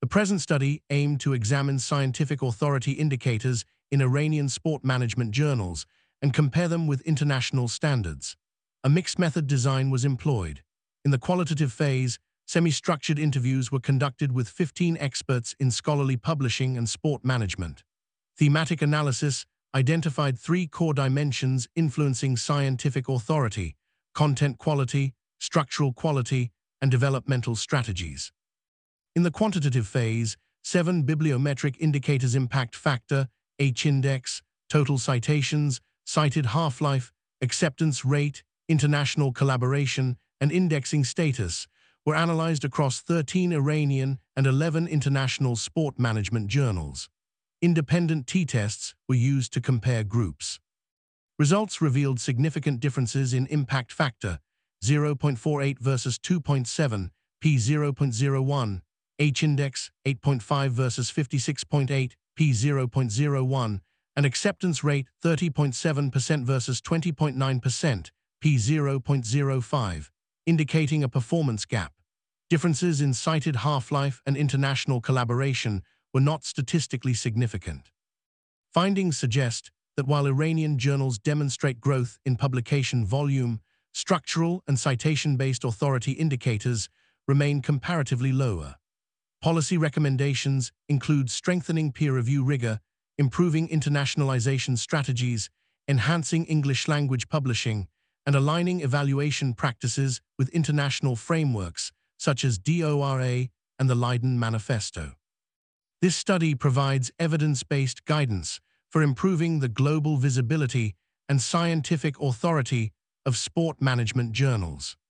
The present study aimed to examine scientific authority indicators in Iranian sport management journals and compare them with international standards. A mixed method design was employed. In the qualitative phase, semi-structured interviews were conducted with 15 experts in scholarly publishing and sport management. Thematic analysis identified 3 core dimensions influencing scientific authority: content quality, structural quality, and developmental strategies. In the quantitative phase, 7 bibliometric indicators: impact factor, H-index, total citations, cited half-life, acceptance rate, international collaboration, and indexing status, were analyzed across 13 Iranian and 11 international sport management journals. Independent t-tests were used to compare groups. Results revealed significant differences in impact factor, 0.48 versus 2.7, p 0.01, H-index, 8.5 versus 56.8, p 0.01, and acceptance rate, 30.7% versus 20.9%, p 0.05, indicating a performance gap. Differences in cited half-life and international collaboration were not statistically significant. Findings suggest that while Iranian journals demonstrate growth in publication volume, structural and citation-based authority indicators remain comparatively lower. Policy recommendations include strengthening peer review rigor, improving internationalization strategies, enhancing English language publishing, and aligning evaluation practices with international frameworks such as DORA and the Leiden Manifesto. This study provides evidence-based guidance for improving the global visibility and scientific authority of sport management journals.